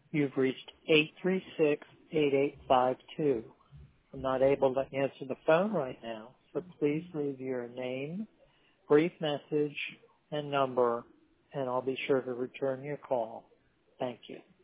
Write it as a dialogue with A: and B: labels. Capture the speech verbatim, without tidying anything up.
A: You've reached eight three six, eight eight five two. I'm not able to answer the phone right now, so please leave your name, brief message, and number, and I'll be sure to return your call. Thank you.